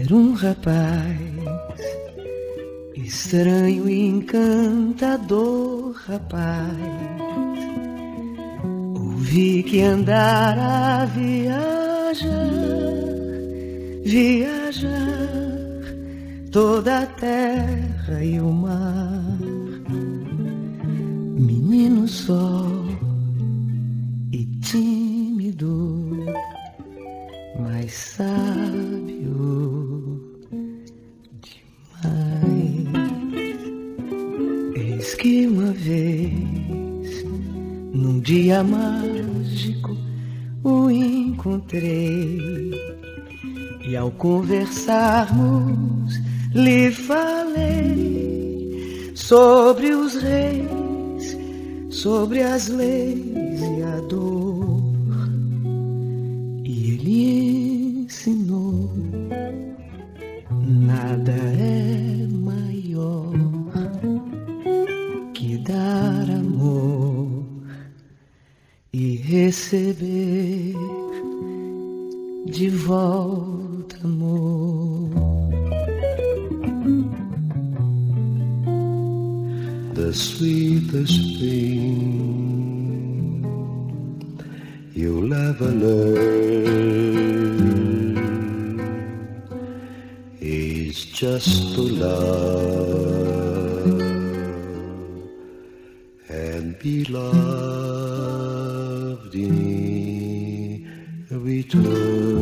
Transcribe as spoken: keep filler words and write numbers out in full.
Era um rapaz estranho e encantador, rapaz. Ouvi que andara a viajar, viajar toda a terra e o mar. Menino só e tímido, mas sábio demais. Eis que uma vez, num dia mágico, o encontrei, e ao conversarmos lhe falei sobre os reis, sobre as leis e a dor. E ele ensinou: nada é maior que dar amor e receber de volta amor. The sweetest thing you'll ever learn is just to love and be loved in return.